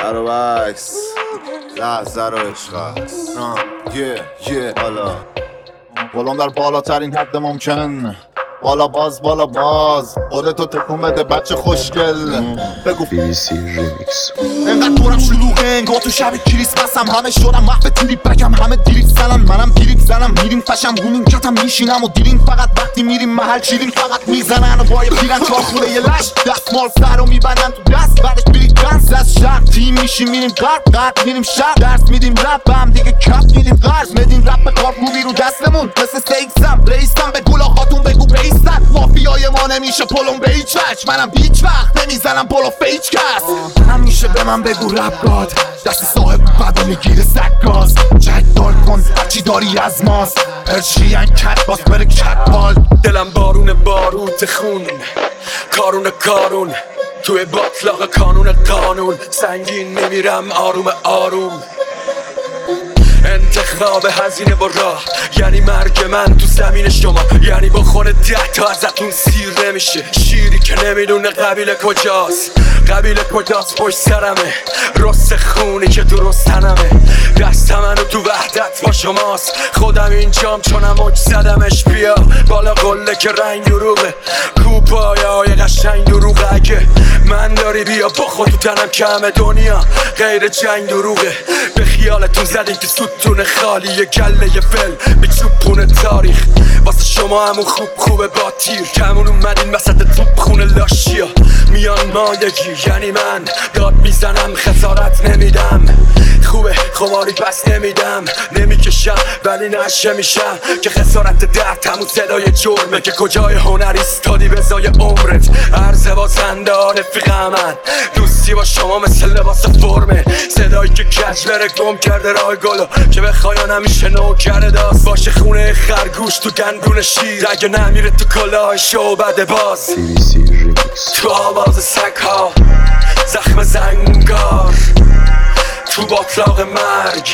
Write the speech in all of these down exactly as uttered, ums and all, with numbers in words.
برابکس لحظه رو عشق هست یه یه حالا بالام در بالاترین حد ممکن، بالا باز بالا باز خودتو تکون بده بچه خوشگل. بگو بی بی سی ریمیکس. انقدر دورم شلوغه انگار تو شب کریسمسم، همه شدم محو تریپ بگم همه دیریت زنن، منم دیریت زنم میریم فشم رومین کتم میشینم و دیرین فقط وقتی میریم محل چیرین فقط میزنن و بای پیرن چارخونه یه لش دستمال سر رو میبندن تو دست بعدش بریک دنس از شهر تیم میشیم میریم غرب غرب میریم شهر درس میدیم رپ هم دیگه کپ میدیم قرض میدیم رپ کار خوبی رو دستمون مثل سیکسم ریسم به گل آقاتون بگو بیستن مافیای ما نمیشه پلم به هیچ وجه، منم هیچ وقت نمیزنم پلو فیچ کس همیشه به من بگو رپ گاد دست صاحب بعدو میگیره سکاز جک دار کن هرچی داری از ماست هرچی این کت باز بره کت بال. دلم بارون باروت خون کارون کارون توی باطلاق کانون قانون سنگین میمیرم آروم آروم. انتخاب هزینه با راه یعنی مرگ من تو زمین شما، یعنی با خون ده تا ازتون سیر نمیشه شیری که نمیدونه قبیله کجاست قبیله کجاست پشت سرمه رست خونی که درست تنمه دست منو تو وحدت با شماست خودم اینجام چونم موج زدمش بیا بالا قله که رنگ دروغه کوپای های قشنگ دروغه اگه من داری بیا با خود تو تنم کمه دنیا غیر جنگ دروغه به خیالتون زدین که ستون خالی یه گله یه فل به چوبونه تاریخ واسه شما همون خوب خوبه با تیر کمون اومدین وسط توب خونه لاشیا میان مایگی یعنی من داد میزنم خسارت نمیدم خوبه خماری پس نمیدم نمیکشم ولی نشه میشم که خسارت درد همون صدای جرمه که کجای هنر ایستادی به زای عمرت عرضه بازنده رفیق من دوستی با شما مثل لباس فرمه صدایی که کج بره گم کرده راه گلو که بخوای نمیشه نو کرده داست باشه خونه خرگوش تو گندون شیر اگه نمیره تو کلاه شو بده باز بی بی سی ریمیکس. تو آواز سگ ها زخم زنگار تو باطلاق مرگ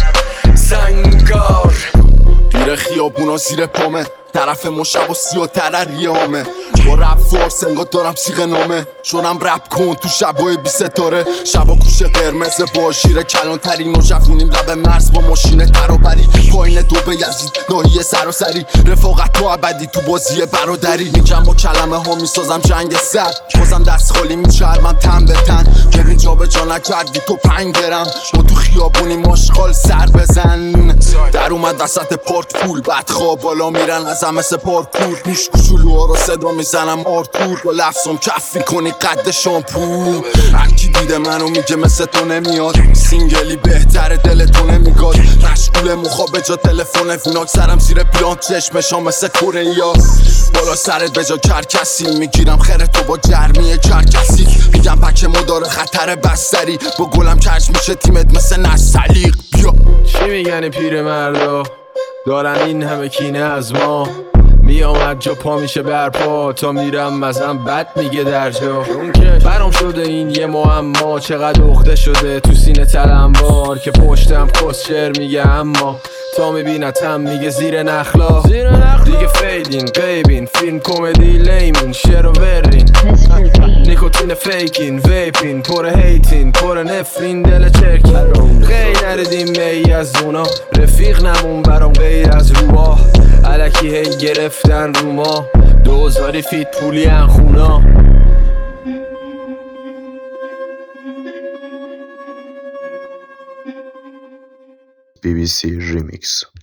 زنگار گیره خیابونا زیر پامه طرف مشب و سی و ترریامه با رپ فورس انگار دارم سیغه نامه شدم رپ کن تو شبای بی ستاره شبا کوشه قرمز با شیر کلان ترین و جفونیم لب مرز با ماشین ترابری پایین دو به یزید ناحیه سراسری رفاقت تو ابدی تو بازی برادری میگم با کلمه ها میسازم جنگ سر بازم دست خالی میچرمم تن به تن ببین جا به جا نکردی تو پنگ برم با تو خیابونی ماشغال سر بزن در اومد وسط پارت پول بعد خواب بالا میرن ازم مثل پارکور گوش کوچولوها رو صدا میزنم آرتور با لفظم کف میکنی قد شامپو هرکی دیده منو میگه مثل تو نمیاد سینگلی بهتره دل تو نمیگاد مشغول مخواب به جا تلفن فیناک سرم زیر پلانت چشمشام مثل کوریا بالا سرت به جا کرکسی میگیرم خیره تو با جرمی کرکسی میگم پک مدار خطر بستری با گلم کج میشه تیمت مثل نسلیق بیا چی میگن پیر مردا دارن این همه کینه از ما میامد جا پا میشه برپا تا میرم مزم بد میگه در جا اون که برام شده این یه معما چقدر عقده شده تو سینه تلمبار که پشتم کسچر میگه اما تا میبینتم میگه زیر نخلا دیگه فیدین قیبین فیلم کمدی لیمون شعر و ورین نیکوتین فیکین ویپین پر هیتین پر نفرین دل چرکین خیلی نردیم می از اونا رفیق نمون برام غیر از روها الکی هی گرفتن رو ما دوزاری فیت پولی انخونا بی بی سی ریمیکس.